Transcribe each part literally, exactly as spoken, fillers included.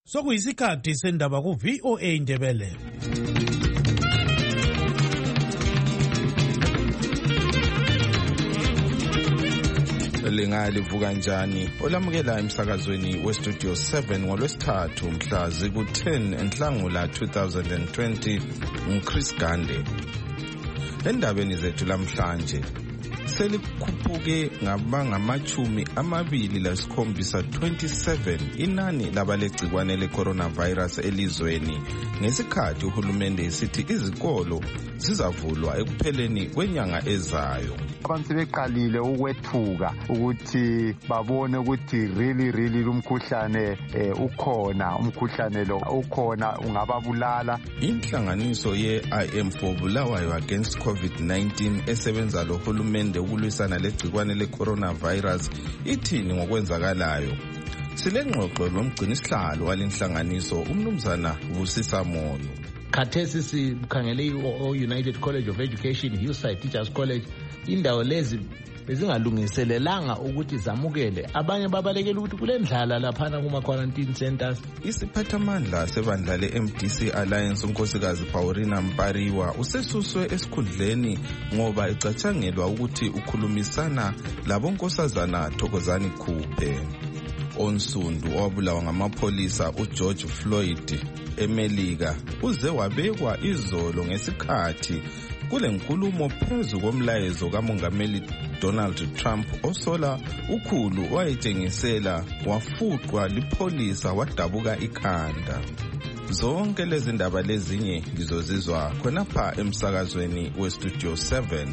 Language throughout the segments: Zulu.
Sokuyisikhathi sendaba ku V O A Indebele. Lingalivuka njani olamukela emsakazweni we Studio seven ngolwesithathu mhla ziku ten eNhlangula two thousand twenty nguChris Gande. Endabeni zethu lamhlanje selikhuphuke ngabangamachumi amabili lasikhombisa twenty-seven inani labalegcikwane le-coronavirus elizweni ngesikhathi uhulumende esithi izikolo zizavulwa ekupheleni kwenyanga ezayo. Abantu sebeqalile ukwethuka ukuthi babone ukuthi really really lumkhuhlane eh, ukhona umkhuhlane lo ukhona ungababulala. Inhlanganiso ye-I M for Bulawayo Against COVID nineteen esebenza lo hulumende ukulwisana legcikwane le-coronavirus ithini ngokwenzakalayo? Silengxoxo lomgcinisihlalo walenhlanganiso umnumzana Busisa Moyo. Khathesi sikhangele i-United College of Education, Hillside Teachers College, indawo lezi bezingalungiselelanga ukuthi zamukele abanye babalekela ukuthi kulendlala laphana kuma quarantine centers. Isiphathamandla sebandla le-M D C Alliance unkosikazi Paulina Mpariwa usesuswe esikhundleni ngoba ecatshangelwa ukuthi ukhulumisana labonkosazana Thokozani Khuphe. Onsundu owabulawa ngamapolisa uGeorge Floyd eMelika uze wabekwa izolo ngesikhathi kule nkulumo phezu komlayezo kamongameli Donald Trump osola ukhulu wayetshengisela wafuqwa lipolisa wadabuka ikhanda. Zonke lezi ndaba lezinye ngizozizwa khonapha emsakazweni we Studio seven.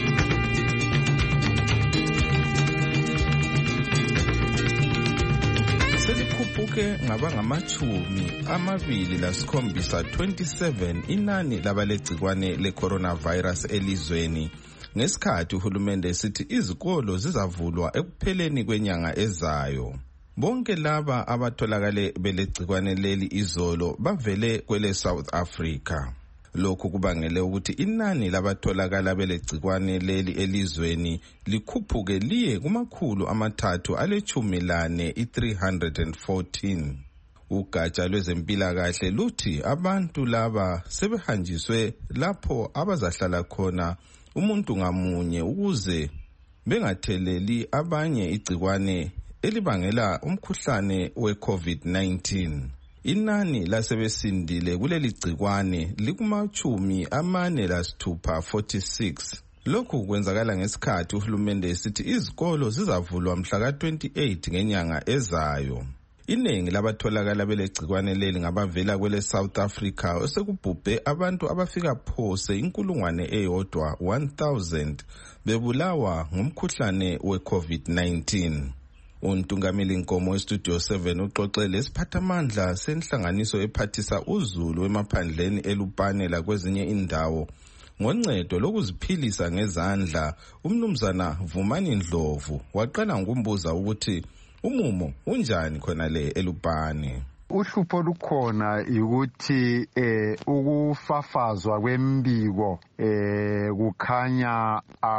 Selikhuphuke ngabangamachumi amabili lasikhombisa twenty-seven inani labalegcikwane le-coronavirus elizweni ngesikhathi uhulumende esithi izikolo zizavulwa ekupheleni kwenyanga ezayo. Bonke laba abatholakale belegcikwane leli izolo bavele kwele South Africa. Lokhu kubangele ukuthi inani labatholakala belegcikwane leli elizweni likhuphuke liye kumakhulu amathathu alechumi lane i-three hundred fourteen. Ugatsha lwezempilakahle luthi abantu laba sebehanjiswe lapho abazahlala khona umuntu ngamunye ukuze bengatheleli abanye igcikwane elibangela umkhuhlane we-COVID nineteen. Inani lasebesindile kuleli gcikwane likumachumi amane lasithupha forty-six. Lokhu kwenzakala ngesikhathi uhulumende esithi izikolo zizavulwa mhla ka twenty-eight ngenyanga ezayo. Iningi labatholakala belegcikwane leli ngabavela kwele South Africa osekubhubhe abantu abafika phose inkulungwane eyodwa one thousand bebulawa ngumkhuhlane we-COVID nineteen. Untungameli Nkomo we-Studio seven uxoxele isiphathamandla senhlanganiso ephathisa uzulu emaphandleni eLupane lakwezinye indawo ngoncedo lokuziphilisa ngezandla. Umnumzana Vumani Ndlovu waqala ngokumbuza ukuthi umumo unjani khona le eLupane. Uhlupho lukhona ukuthi eh ukufafazwa kwembiko eh kukhanya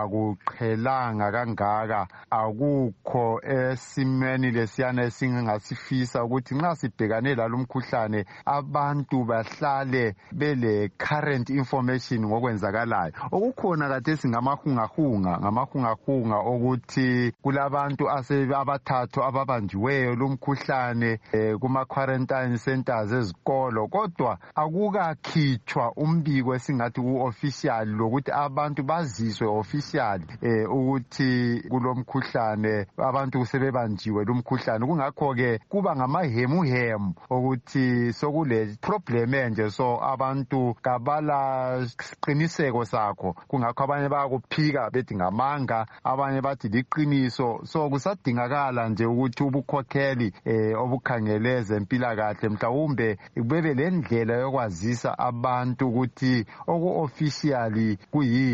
akuqhelanga kangaka, akukho esimeni lesiyana esingasifisa ukuthi nxa sibhekane lalomkhuhlane abantu bahlale bele current information ngokwenzakalayo. Okukhona kade singamahungahunga ngamahungahunga ukuthi kulabantu asebathathu ababanjiweyo lumkhuhlane eh, kuma quarantine centers ezikolo, kodwa akukakhitshwa umbiko esingathi ku-official lokuthi abantu baziswe official eh, ukuthi kulomkhuhlane abantu sebebanjiwe lumkhuhlane. Kungakho-ke kuba ngamahemuhemu ukuthi sokule problem nje, so abantu kabala siqiniseko sakho. Kungakho abanye bayakuphika bethi ngamanga, abanye bathi liqiniso. So kusadingakala nje ukuthi ubukhokheli eh, obukhangele ezempilakahle mhlawumbe bebe lendlela yokwazisa abantu ukuthi oku officially kuyini.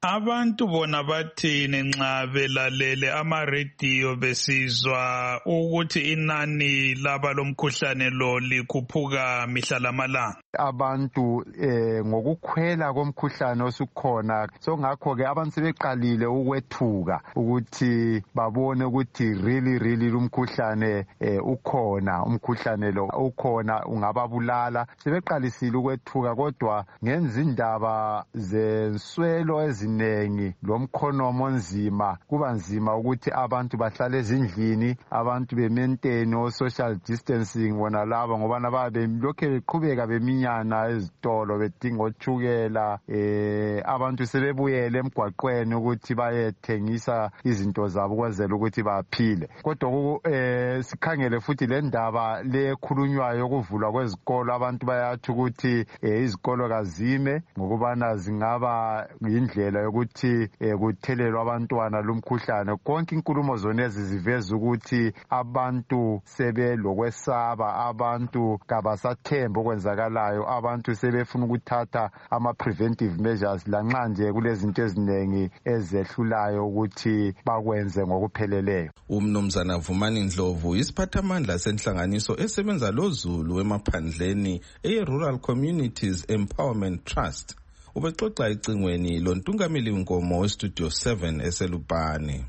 Abantu bona bathini nxa belalele ama-radio besizwa ukuthi inani laba lomkhuhlane lo likhuphuka mihla lamalanga? Abantu eh ngokukhwela komkhuhlane osukhona, so ngakho ke abantu sebeqalile ukwethuka ukuthi babone ukuthi really really lumkhuhlane eh ukhona, umkhuhlane lo ukhona ungababulala. Sebeqalisile ukwethuka, kodwa ngenza indaba zenswelo ezinengi lomkhonomo onzima, kuba nzima ukuthi abantu bahlale ezindlini, abantu be-maintain o social distancing bona laba ngoba nababe lokhe beqhubeka beminya nyana ezitolo bedinga othukela. eh abantu sebebuyele emgwaqweni ukuthi bayethengisa izinto zabo kwenzela ukuthi baphile. Kodwa eh sikhangele futhi le ndaba lekhulunywayo ukuvulwa kwezikolo, abantu bayathi ukuthi izikolo kazime ngokubana zingaba indlela yokuthi kuthelelwa abantwana lumkhuhlane. Konke inkulumo zonezi ziveza ukuthi abantu sebelokwesaba, abantu kabasathemba okwenzakalayo, abantu sebefuna ukuthatha ama-preventive measures lanxa nje kulezinto eziningi ezehlulayo ukuthi bakwenze ngokupheleleyo. Umnumzana Vumani Ndlovu isiphathamandla senhlanganiso esebenza lozulu emaphandleni e-Rural Communities Empowerment Trust ubexoxa icingweni lontungameli wenkomo westudio seven eselupane.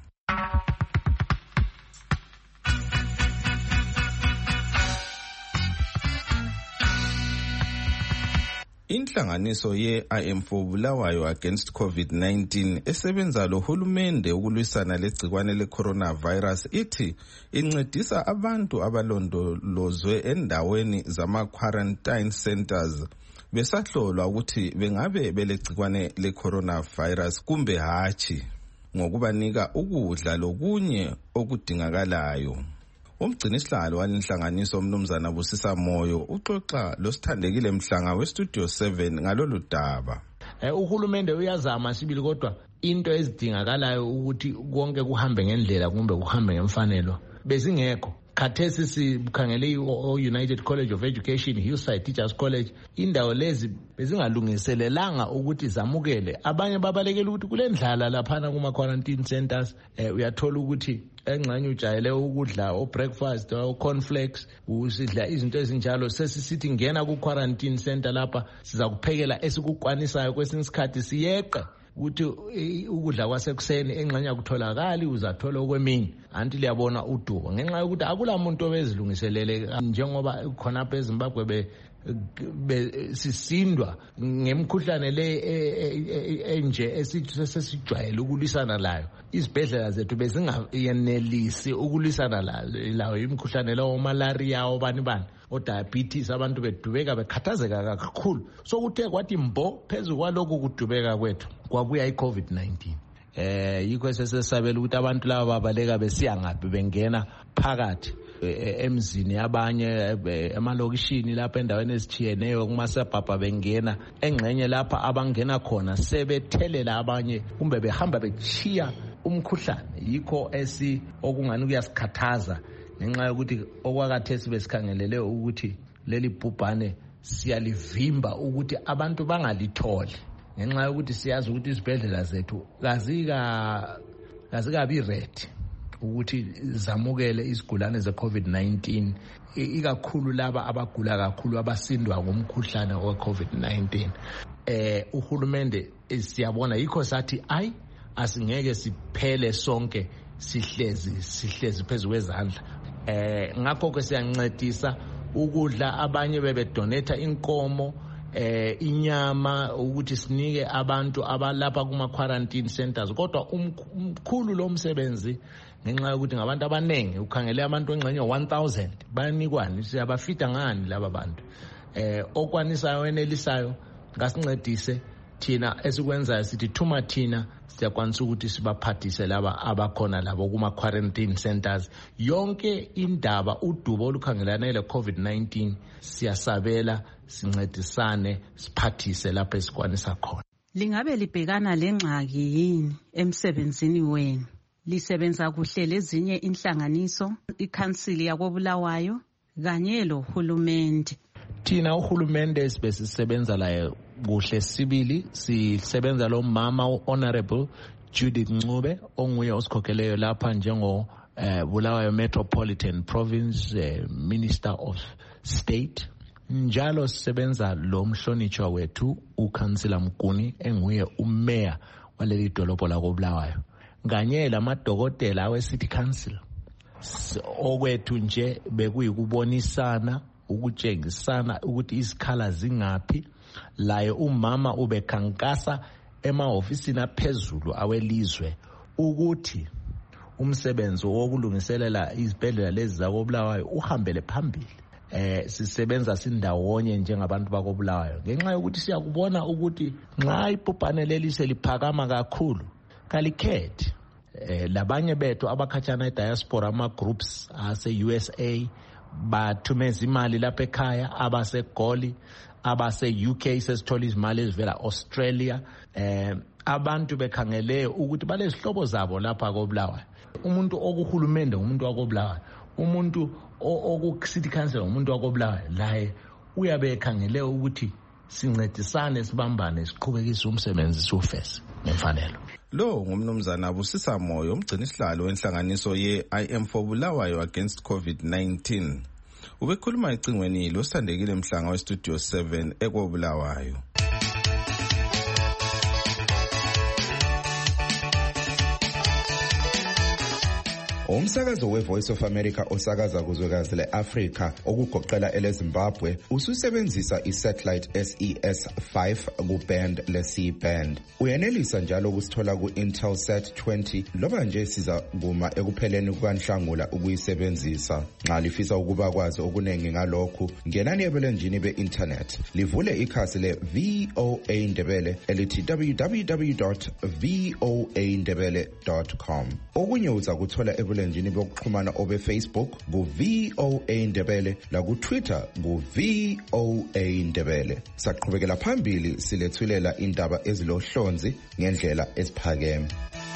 Inhlanganiso ye-I am for Bulawayo against COVID nineteen esebenza lohulumende ukulwisana legcikwane le-coronavirus ithi incedisa abantu abalondolozwe endaweni zama-quarantine centers besahlolwa ukuthi bengabe belegcikwane le-coronavirus kumbe hatshi, ngokubanika ukudla lokunye okudingakalayo. Umgcinisihlalo walenhlanganiso umnumzana Busisa Moyo uxoxa losithandekile Mhlanga westudio seven ngalolu daba. Eh uhulumende uyazama sibili, kodwa into ezidingakalayo ukuthi konke kuhambe ngendlela kumbe kuhambe ngemfanelo bezingekho. Khathesi sikhangele o-United College of Education, Hillside Teachers College, indawo lezi bezingalungiselelanga ukuthi zamukele abanye babalekela ukuthi kule ndlala laphana kuma quarantine centers. eh, uyathola ukuthi engxenye ujayele ukudla o breakfast o cornflakes, usidla izinto ezinjalo, sesisithi ngena ku quarantine center lapha siza kuphekela esikukwanisayo, kwesinye isikhathi siyeqe ukuthi ukudla kwasekuseni engxenye akutholakali, uzathola okwemini anti liyabona udubo ngenxa yokuthi akula muntu obezilungiselele njengoba khona apha eZimbabwe be sisindwa ngemkhuhlane le enje esijwayele ukulwisana layo. Izibhedlela zethu bezingayenelisi ukulwisana layo imkhuhlane lawo, malaria, obani bani, o diabetes, abantu bedubeka bekhathazeka kakhulu. So kuthe kwathi mbo phezulu kwalokho kudubeka kwethu kwabuya i-COVID nineteen. Eh yikho sesesabela ukuthi abantu laba babaleka besiya ngaphi, bengena phakathi emzini abanye emalokishini lapha endaweni ezitshiyeneyo kumasebhabha, bengena engxenye lapha abangena khona sebethelela abanye kumbe behamba bechiya umkhuhlane. Yikho esi okungani kuyasikhathaza ngenxa yokuthi okwakathesi besikhangelele ukuthi leli bhubhane siyalivimba ukuthi abantu bangalitholi, ngenxa yokuthi siyazi ukuthi izibhedlela zethu kazika kazikabi ready ukuthi zamukele izigulane ze-COVID nineteen, ikakhulu laba abagula kakhulu abasindwa ngomkhuhlane we-COVID nineteen. Eh uhulumende siyabona, yikho sathi ayi asingeke siphele sonke sihlezi sihlezi phezulu kwezandla. Eh ngakho ke siyancedisa ukudla, abanye bebedonate inkomo, eh inyama ukuthi sinike abantu abalapha kuma quarantine centers, kodwa umkhulu lo msebenzi ngenxa yokuthi ngabantu abanengi, ukhangele abantu engxenye one thousand bayanikwani, siyabafida ngani laba bantu. Eh okwanisayo enelisayo ngasincedise thina, esikwenzayo sithi thuma thina siyakwanisa ukuthi sibaphathise laba abakhona labo kuma quarantine centers. Yonke indaba udubo olukhangelane le COVID nineteen siyasabela, sincedisane, siphathise lapho esikwanisa khona. Lingabe libhekana lengxaki yini emsebenzini wenu? Lisebenza kuhle lezinye inhlanganiso, ikhansili yakobulawayo kanye lohulumende? Thina uhulumende sibesisebenza laye kuhle sibili sisebenza lo mama honorable Judith Ncube onguye osikhokheleyo lapha njengo uh, Bulawayo Metropolitan Province uh, Minister of State. Njalo sisebenza lo mhlonitshwa wethu uKhansila Mguni enguye umeya waleli dolobho la koBulawayo. Nganye lamadokotela awe City Council. Okwethu nje bekuyikubonisana ukutshengisana ukuthi isikhala zingaphi. Laye umama ubekhankasa emahofisini aphezulu awelizwe ukuthi umsebenzi wokulungiselela izibhedlela lezi zakoBulawayo uhambele phambili. Eh sisebenza sindawonye njengabantu bakoBulawayo ngenxa yokuthi siyakubona ukuthi nxa ibhubhane leli seliphakama kakhulu kalikhethi. Eh labanye bethu abakhatshana ediaspora ama groups ase U S A bathumeza imali lapha ekhaya, abase Goli, abase U K sesithola izimali ezivela Australia. Eh abantu bekhangele ukuthi balezihlobo zabo lapha koBulawayo. Umuntu okuhulumende umuntu wakoBulawayo, umuntu oku City Council umuntu wakoBulawayo, laye uyabe ekhangele ukuthi sincedisane sibambane siqhubekise umsebenzi sufese nemfanelo. Lo ngumnumzana Busisa Moyo umgcini isihlalo wenhlanganiso ye I Am for Bulawayo against COVID nineteen. Ubekhuluma icingweni lo sithandekile mhlanga we Studio seven eKobulawayo. Umsakazo we-Voice of America osakaza kuzwekazi le-Afrika okugoqela ele-Zimbabwe ususebenzisa i-satellite S E S five ku-band le-C-band. Uyenelisa njalo ukusithola ku-Intelsat twenty loba nje siza kuma ekupheleni kukaNhlangula ukuyisebenzisa. Nxa lifisa ukuba kwazi okuningi ngalokhu, ngenani ebulenjini be-internet. Livule ikhasi le-V O A Ndebele elithi w w w dot voa ndebele dot com. Okunye uza kuthola ebulenjini bokuxhumana obe Facebook ku V O A Ndebele la ku Twitter ku V O A Ndebele. Saqhubekela phambili silethulela indaba ezilohlonzi ngendlela esiphakeme.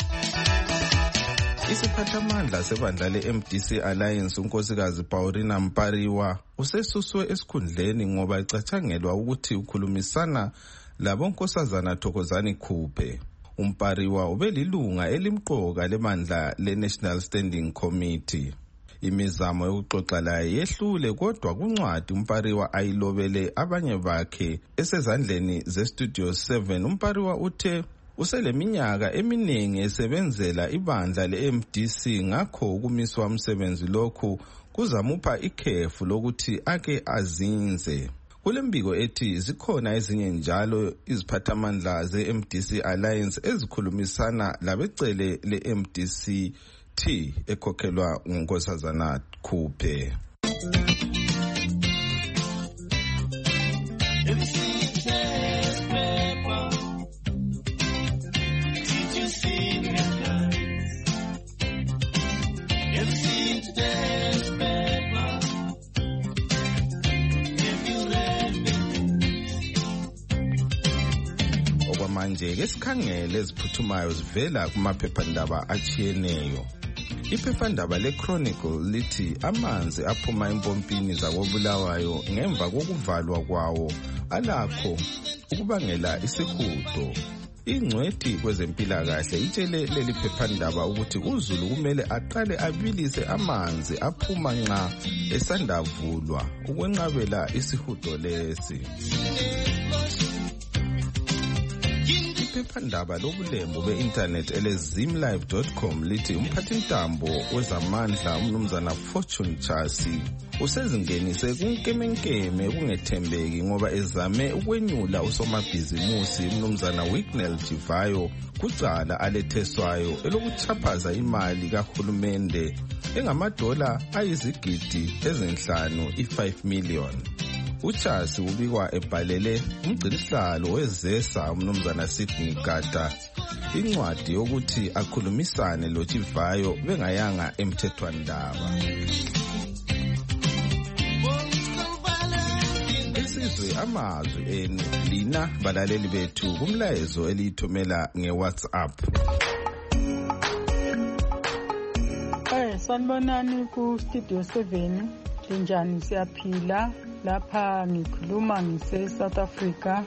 Isiphathamandla sebandla le-M D C Alliance unkosikazi Paulina Mpariwa usesuswe esikhundleni ngoba ecathangelwa ukuthi ukhulumisana labonkosazana Thokozani Khuphe. Umpariwa ubelilunga elimqoka lebandla le-National Standing Committee. Imizamo yokuxoxa laye yehlule kodwa kuncwadi Umpariwa ayilobele abanye bakhe esezandleni ze-Studio seven. Umpariwa uthe useleminyaka eminingi esebenzela ibandla le-M D C ngakho ukumiswa umsebenzi lokhu kuzamupha ikhefu lokuthi ake azinze. Kulembiko ethi zikhona ezinye njalo iziphathamandla ze-M D C Alliance ezikhulumisana labecele le-M D C T ekhokhelwa ngunkosazana Khuphe. Manje ke sikhangele eziphuthumayo zivela kumaphephandaba achiyeneyo. Iphephandaba le-Chronicle lithi amanzi aphuma empompini zakoBulawayo ngemva kokuvalwa kwawo alakho ukubangela isihudo. Ingcwethi kwezempilakahle itshele leli phephandaba ukuthi uZulu kumele aqale abilise amanzi aphuma nxa esandavulwa ukwenqabela isihudo lesi. Iphephandaba lobulembu be-internet ele zimlive dot com lithi umphathintambo wezamandla umnumzana Fortune Chasi usezingenise kunkemenkeme kungethembeki ngoba ezame ukwenyula usomabhizimusi umnumzana Wicknell Jivayo kucala aletheswayo elokuchaphaza imali kahulumende engamadola ayizigidi ezinhlanu i-five million. Uchasi ubikwa ebhalele umgcinisihlalo wezesa umnumzana Sydney Gata incwadi yokuthi akhulumisane lo Jivayo bengayanga emthethwandaba. Isizwe amazwi enu lina balaleli bethu kumlayezo elithumela ngeWhatsApp. Eh sanibonani ku Studio seven, linjani siyaphila? Lapha ngikhuluma ngise South Africa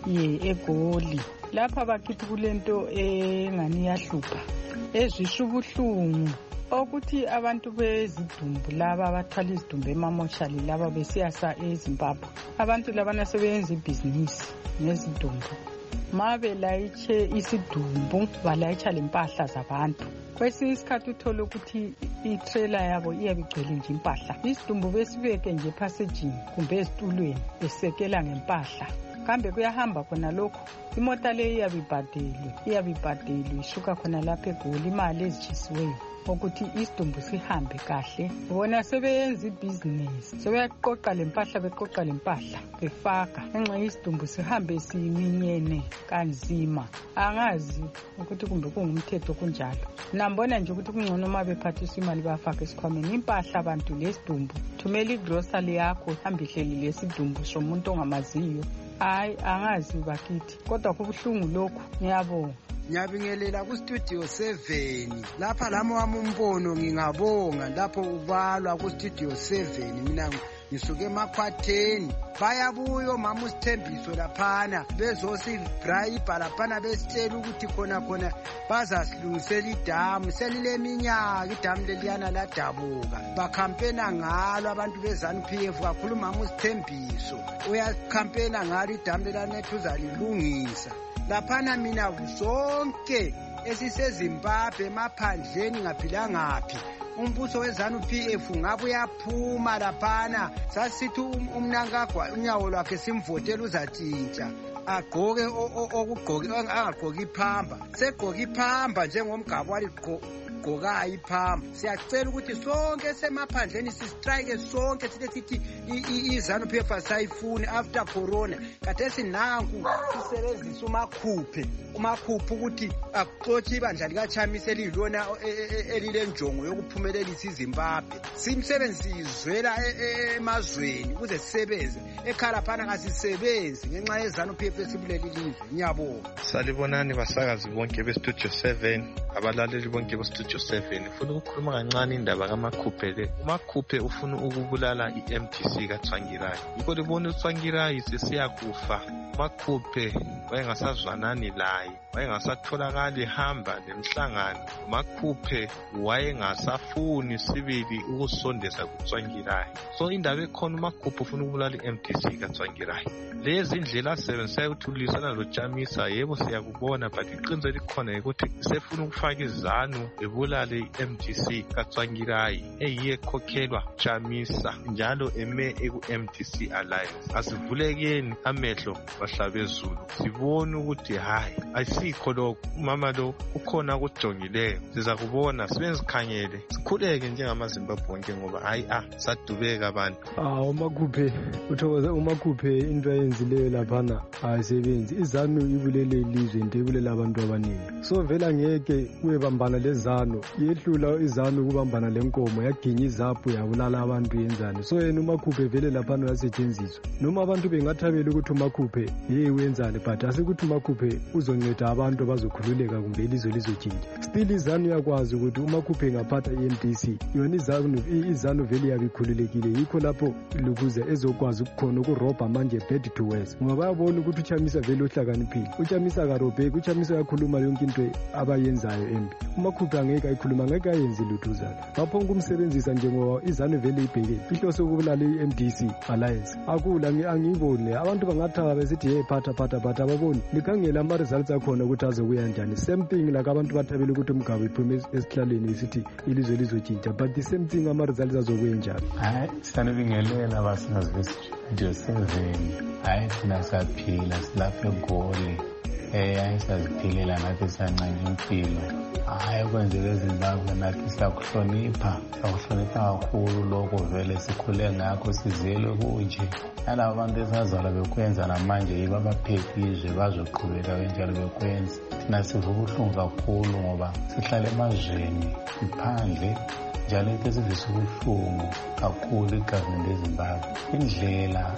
ye eGoli. Lapha bakithi kulento engani yahlupha ezwisha ubuhlungu ukuthi abantu bezidumbu laba abathwala izidumbu emamoshali laba besiyasa eZimbabwe. Abantu labana sebenza ibhizinisi ngezidumbu. Mabe layitshe isidumbu balayitsha lempahla zabantu. Kwesinye isikhathi uthola ukuthi i-trailer yabo iyabigcwele nje impahla. Isidumbu besibeke nje passaging kumbe ezitulweni besekela ngempahla. Kambe kuyahamba khona lokho imota le iyabibhadelwe iyabibhadelwe ishuka khona lapha eGoli imali ezitshisiweyo ukuthi isidumbu sihambe kahle. Bona sebeyenza ibhizinisi sebeyaqoqa lempahla beqoqa lempahla befaka enxa isidumbu sihambe siminyene kanzima. Angazi ukuthi kumbe kungumthetho kunjalo. Nambona nje ukuthi kungcono uma bephathisa imali bafaka esikhwameni impahla abantu lesidumbu. Thumela igrocery yakho hambe ihleli lesidumbu somuntu ongamaziyo. Hayi angazi bakithi kodwa kubuhlungu lokho. Ngiyabonga. Ngiyabingelela ku Studio seven. Lapha lami wami umbono ngingabonga lapho ubalwa ku Studio seven. Mina ngisuke emakhwatheni bayabuyo mama uSithembiso laphana bezosibrayibha laphana besitshela ukuthi khona khona bazasilungisela idamu selileminyaka idamu leliyana ladabuka. Bakhampena ngalo abantu beZANU P F kakhulu mama uSithembiso uyakhampena ngalo idamu lelanethu uzalilungisa. Laphana mina zonke esiseZimbabwe emaphandleni ngaphila ngaphi umbuso weZANU P F ngabe uyaphuma laphana sasithi umnankagwa unyawo lwakhe simvotela uzatshintsha agqoke okugqoki angagqoki iphamba segqoki iphamba njengomgabo waligqokayo iphamba. Siyacela ukuthi sonke semaphandleni sistrike sonke sithi sithi iZANU P F asayifuni after corona kade sinanku sisebenzisa umakhuphe umakhuphe ukuthi axotshe ibandla likaChamisa elilona elilenjongo yokuphumelelisa iZimbabwe. Simsebenzizwela emazweni ukuze sisebenze ekhala phana ngasisebenzi ngenxa yeZANU P F esibuleli ilizwe. Ngiyabonga. Salibonani basakazi bonke beStudio seven abalaleli bonke beStudio seven. Ufuna ukukhuluma kancane indaba kaMakhuphe le. uMakhuphe ufuna ukubulala iM T C kaTsvangirai. Yiko libona uTsvangirai sesiyakufa. uMakhuphe wayengasazwanani laye wayengasatholakali hamba nemhlangano. uMakhuphe wayengasafuni sibili ukusondeza kuTsvangirai. So indaba ekhona uMakhuphe ufuna ukubulala iM T C kaTsvangirai. Lezi indlela asebenzisayo ukuthulisana loChamisa yebo siyakubona but iqiniso likhona ukuthi sefuna ukufaka iZANU ebulale iM T C kaTsvangirai eyiye ekhokhelwa Chamisa njalo eme eku-M T C Alliance. Asivulekeni amehlo bahlabezulu sibone ukuthi hayi ayisikho lokho umama lo ukhona ukujongileyo. Siza kubona sibenzikhangele sikhuleke njengamaZimbabwe bonke ngoba hayi ah sadubeka abantu. Ah uMakhuphe uthokoza uMakhuphe into ayenzileyo laphana ayisebenzi. iZANU ibulele ilizwe into ibulela abantu abaningi. So vela ngeke kuyebambana leZANU yehlula iZANU ukubambana lenkomo yaginya izaphu yabulala abantu yenzani. So yena uMakhuphe vele laphana uyasetshenziswa. Noma abantu bengathabela ukuthi uMakhuphe yeye wenzani but asikuthi uMakhuphe uzonceda abantu abazokhululeka kumbe ilizwe lizotshintsha. Still iZANU yakwazi ukuthi uMakhuphe ngaphatha iM T C yona iZANU iZANU vele yabikhululekile. Yikho lapho lukuze ezokwazi ukukhona ukurobha manje bed to west. Ngoba bayabona ukuthi uChamisa vele uhlakaniphile. uChamisa karobheki uChamisa yakhuluma yonke into abayenzayo embi. uMakhuphe angeke ayikhuluma ngeke ayenze lutho uZANU. Lapho ukumsebenzisa njengoba iZANU vele ibheke ihlose ukubulala iM D C Alliance. Akula angiyiboni abantu bangathaba besithi hey phatha phatha phatha ababoni likhangela ama results akhona ukuthi azokuya njani. Same thing like abantu bathabela ukuthi umgabo iphume esihlaleni sithi ilizwe lizotshintsha but the same thing ama results azokuya njani. Hayi sanibingelela abasazi beStudio seven. Hayi thina saphila silapha eGoli eh ayisaziphilela nathi sancane impilo. Hayi kwenzeka eZimbabwe nathi siyakuhlonipha siyakuhlonipha kakhulu lokho vele sikhule ngakho sizele kunje. Nalabo bantu esazalwa bekwenza namanje yibo abaphethe izwe bazoqhubeka kanjalo bekwenza. Thina sivuka ubuhlungu kakhulu ngoba sihlala emazweni iphandle njalo into esivisa ubuhlungu kakhulu igovernment yeZimbabwe. Indlela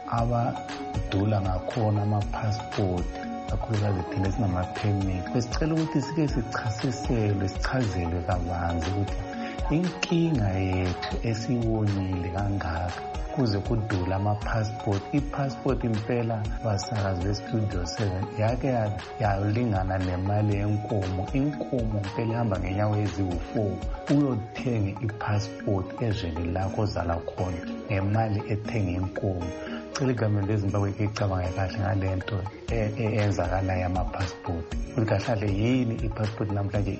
abadula ngakhona ama-passport kakhulukazi thina sinama-permit. Besicela ukuthi sike sichasiselwe sichazelwe kabanzi ukuthi inkinga yethu esiyibonile kangaka kuze kudula ama-passport. I-passport impela basakazi bestudio seven yake yalingana nemali yenkomo. Inkomo impela ihamba ngenyawo eziwu-four uyothenga i-passport ezweni lakho ozala khona ngemali ethenga inkomo. Cela igameni leZimbabwe ke icabanga kahle ngale nto eyenzakalayo yama-passport. Ukuthi kahle yini i-passport namhlanje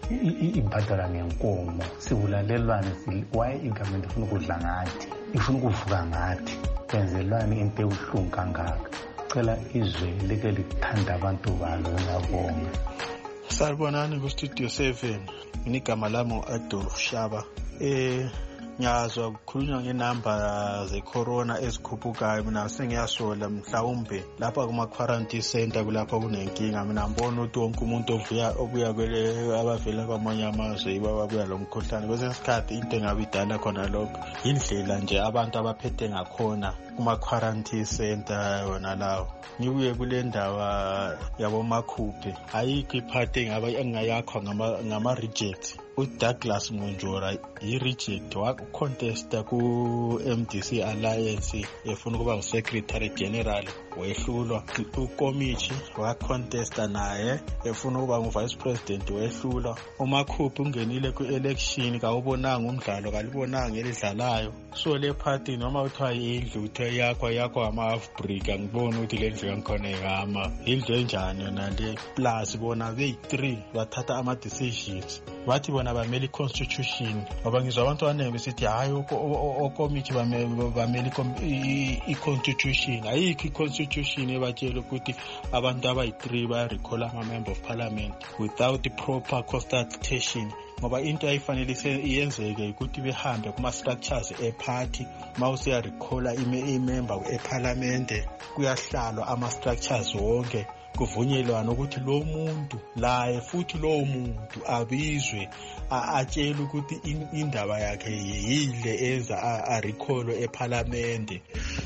ibhadala ngenkomo. Sibulalelwane why igameni ifuna ukudla ngathi, ifuna ukuvuka ngathi, kwenzelwane into ebuhlungu kangaka. Cela izwe like lithanda abantu balo. Ngiyabonga. Salibonani ku-Studio seven. Ngigama lami u-Adolf Shaba. Eh Ngiyazwa kukhulunywa ngenamba ze-corona ezikhuphukayo. Mina sengiyasola mhlawumbe lapha kuma-quarantine center kulapho kunenkinga. Mina ngibona ukuthi wonke umuntu ovuya obuya kwele abavela kwamanye amazwe ibabuya lo mkhuhlane. Kwesinye isikhathi into engabe idala khona lokho indlela nje abantu abaphethe ngakhona kuma-quarantine center wona lawo. Ngibuye kule ndaba yabomakhuphe, ayikho iphathi engayakhwa ngama-reject. uDouglas Munjora i-reject wakucontesta ku-M D C Alliance efuna ukuba ngu-Secretary General wehlulwa. uKomichi wacontesta naye efuna ukuba ngu-Vice President wehlulwa. uMakhuphi ungenile ku-election kawubonanga umdlalo, kalibonanga elidlalayo. So le party noma uthiwa indlu uthe yakho yakho ama-half break, angiboni ukuthi le ndlu yangikhona ihama indlu enjani yona le. Plus bona beyi-three bathatha ama-decisions, bathi bona bamele i-constitution. Ngoba ngizwa abantu abaningi besithi hayi okomithi bamele i-constitution. Ayikho i-constitution ebatshela ukuthi abantu abayi-three bayarecall ama-member of parliament without the proper consultation. Ngoba into ayifanele iyenzeke ukuthi behambe kuma-structures e-party. Ma usiyarecalla i-member e-parliament kuyahlalwa ama-structures wonke, kuvunyelwana ukuthi lo muntu laye futhi lo muntu abizwe atshela ukuthi indaba yakhe yile eza arecall eParliament.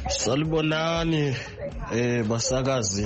Salibonani eh basakazi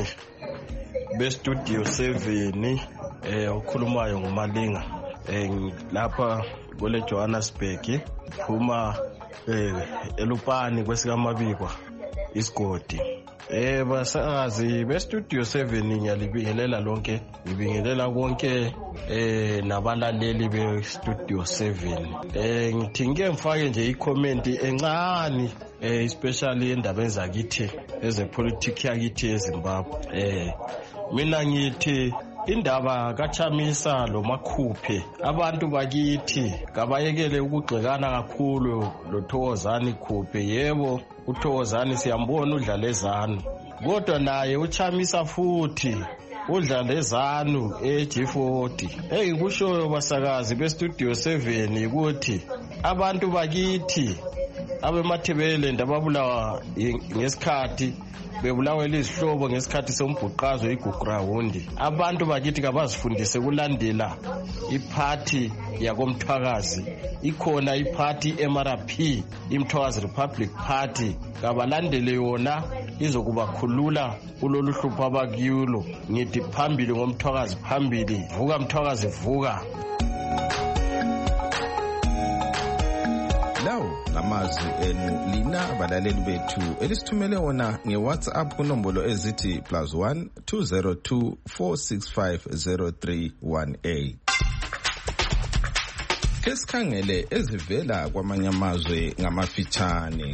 bestudio seven, eh ukhulumayo nguMalinga eh lapha kule Johannesburg, phuma eh elupani kwesikamabikwa isigodi. Eh basakazi bestudio seven ngiyalibingelela lonke, ngibingelela konke eh nabalaleli bestudio seven. Eh ngithi ngeke mfake nje i-comment encane eh especially endabeni zakithi ezepolitiki yakithi eZimbabwe. Eh mina ngithi indaba kaChamisa lo Makhuphe, abantu bakithi kabayekele ukugxekana kakhulu lo Thokozani Khuphe. Yebo uThokozani siyambona udlala ezanu, kodwa naye uChamisa futhi udlala ezanu e-G forty. Engikushoyo basakazi bestudio seven ukuthi abantu bakithi abemathebele ndababulawa ngesikhathi bebulawela izihlobo ngesikhathi sombhuqazo igugrawundi, abantu bakithi kabazifundise kulandela iphathi yakomthwakazi. Ikhona iphathi M R P, iMthwakazi Republic Party, kabalandele yona izokubakhulula kulolu hlupho abakuyilo. Ngithi phambili ngomthwakazi, phambili, vuka mthwakazi vuka. Lawo ngamazwi enu lina abalaleli bethu elisithumele wona ngeWhatsApp kunombolo ezithi plus one two zero two four six five zero three one eight. Kesikhangele ezivela kwamanye amazwe ngamafitshane.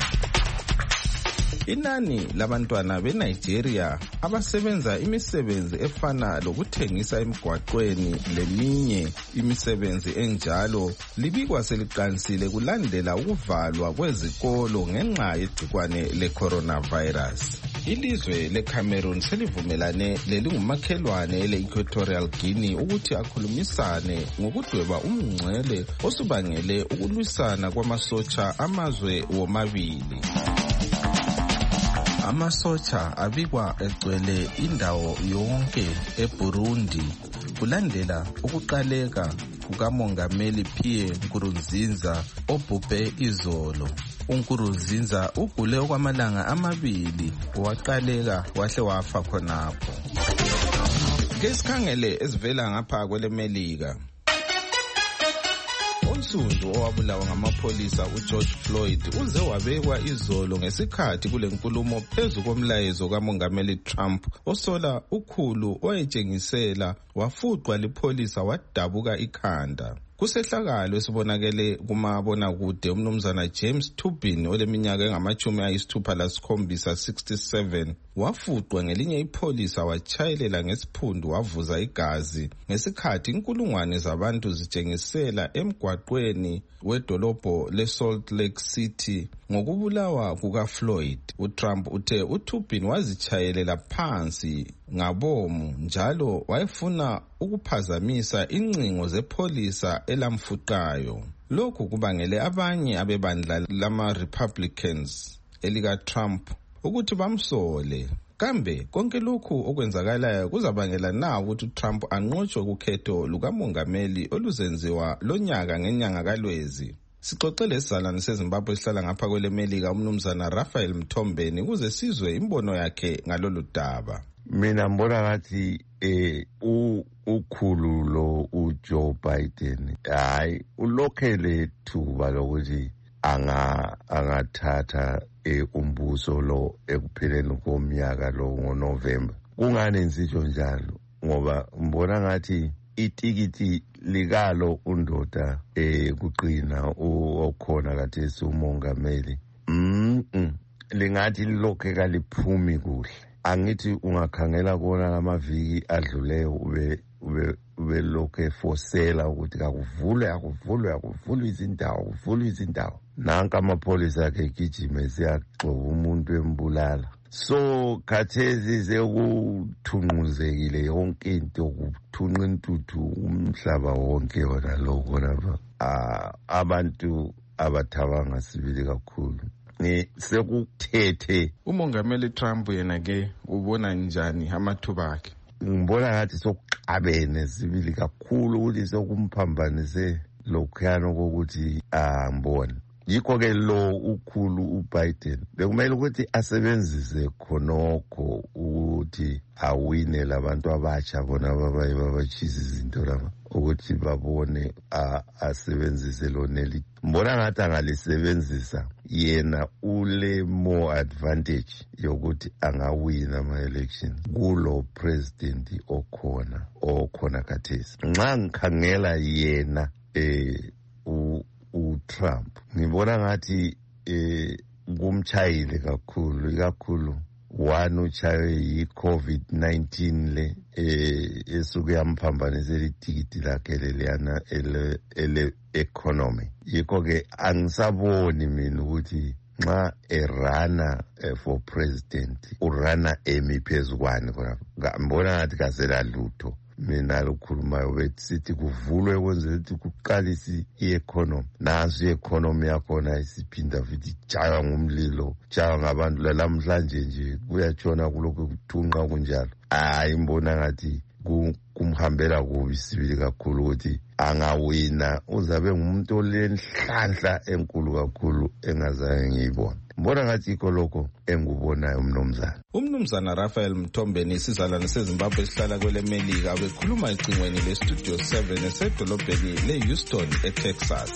Inani labantwana beNigeria abasebenza imisebenzi efana lokuthengisa emgwaqweni leminye imisebenzi enjalo libikwa seliqansile kulandela ukuvalwa kwezikolo ngenxa yegcikwane le-coronavirus. Ilizwe leCameroon selivumelane lelingumakhelwane ele-Equatorial Guinea ukuthi akhulumisane ngokudweba umngcele osubangele ukulwisana kwamasotsha amazwe womabili. Amasotsha abikwa egcwele indawo yonke eBurundi kulandela ukuqaleka kukamongameli Pierre Nkurunziza obhubhe izolo. uNkurunziza ugule okwamalanga amabili waqaleka wahle wafa khonapho. Ngesikhangele ezivela ngapha kwelemelika. onsundu owabulawa ngamapholisa uGeorge Floyd uze wabekwa izolo ngesikhathi kule nkulumo phezu komlayezo kamongameli Trump osola ukhulu owayetshengisela wafuqwa lipholisa wadabuka ikhanda. Kusehlakalo esibonakele kumabonakude umnumzana James Tubin oleminyaka engamachumi ayisithupha lasikhombisa sixty-seven wafuqwa ngelinye ipholisa wachayelela ngesiphundu wavuza igazi ngesikhathi inkulungwane zabantu zitshengisela emgwaqweni wedolobho leSalt Lake City ngokubulawa kukaFloyd. uTrump uthe uTubin wazichayelela phansi ngabomu njalo wayefuna ukuphazamisa incingo zepholisa elamfuqayo. Lokhu kubangele abanye abebandla lama-Republicans elika-Trump ukuthi bamsole. Kambe konke lokhu okwenzakalayo kuzabangela na ukuthi uTrump anqotshwe kukhetho lukamongameli oluzenziwa lonyaka ngenyanga kaLwezi? Sixoxele isizalwane seZimbabwe esihlala ngapha kwele Melika umnumzana Raphael Mthombeni ukuze sizwe imbono yakhe ngalolu daba. Mina mbona ngathi eh ukhulu lo uJoe Biden hayi ulokhele thuba lokuthi anga angathatha eh umbuso lo ekupheleni komnyaka lo ngoNovember. Kungani ngisho njalo? Ngoba mbona ngathi itikiti likalo undoda eh kuqina okhona kathesi umongameli mm lingathi lokhe kaliphumi kuhle. Angithi ungakhangela kona lamaviki adluleyo ube ube ube lokhe forsela ukuthi akuvulwe akuvulwe akuvulwe izindawo kuvulwe izindawo. Nanka amapholisa akhe gijime siyagxoba umuntu embulala. So khathesi sekuthunquzekile yonke into kuthunqa intuthu umhlaba wonke wona lokho lapha. Ah abantu abathabanga sibili kakhulu. Ni sekuthethe umongameli Trump yena ke ubona njani amathuba akhe? Ngibona ngathi sokuqabene sibili kakhulu ukuthi sokumphambanise lokhuyana kokuthi ambone. Yikho ke lo ukhulu uBiden bekumele ukuthi asebenzise khonokho ukuthi awine labantu abatsha bona ababaye babachisa izinto laba ukuthi babone asebenzise loneli. Mbona ngathi angalisebenzisa yena ule more advantage yokuthi angawina ama-election kulo president okhona okhona khathesi. Nxa ngikhangela yena eh uTrump ngibona ngathi eh kumchayile kakhulu ikakhulu one uchaye yi-COVID nineteen le eh esuke yamphambanisela itikiti lakhe leliyana ele ele economy. Yikho ke angisaboni mina ukuthi nxa erana for president urana emi phezukwane khona. Ngibona ngathi kasela lutho. Mina lokhulumayo bethi sithi kuvulwe kwenzela ukuthi kuqalise i-economy. Naso i-economy yakhona isiphinda futhi jaya ngumlilo jaya ngabantu lalamhlanje nje kuyatshona kulokhu kuthunqa kunjalo. Hayi mbona ngathi kumhambela kubi sibili kakhulu ukuthi angawina uzabe ngumuntu olenhlanhla enkulu kakhulu engazange ngiyibona. Mbona ngathi ikho lokho engubonayo umnomzana. Umnumzana Raphael Mthombeni isizalwane seZimbabwe esihlala kwele Melika bekhuluma ecingweni leStudio seven esedolobheni leHouston eTexas.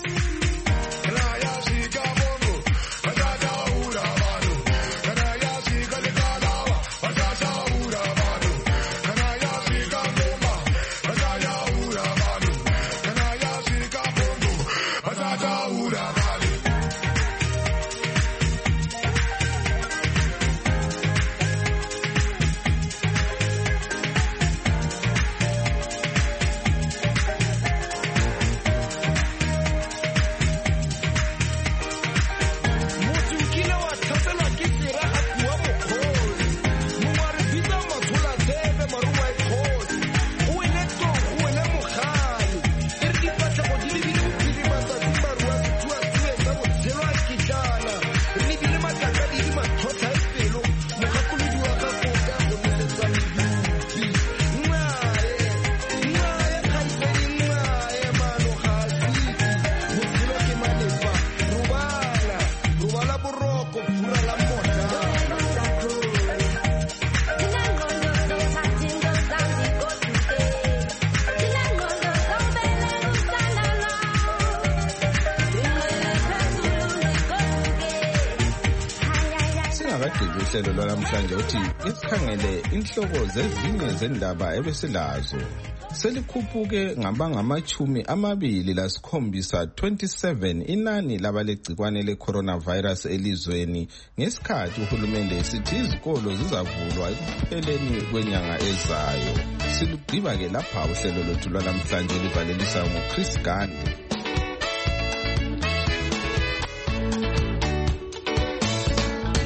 singakagqibi uhlelo lwalamhlanje uthi isikhangele inhloko zezinye zendaba ebesilazo. Selikhuphuke ngabangamachumi amabili lasikhombisa twenty-seven inani labalegcikwane le-coronavirus elizweni ngesikhathi uhulumende esithi izikolo zizavulwa ekupheleni kwenyanga ezayo. Silugqiba ke lapha uhlelo lwethu lwalamhlanje livalelisa ngoChris Gandhi.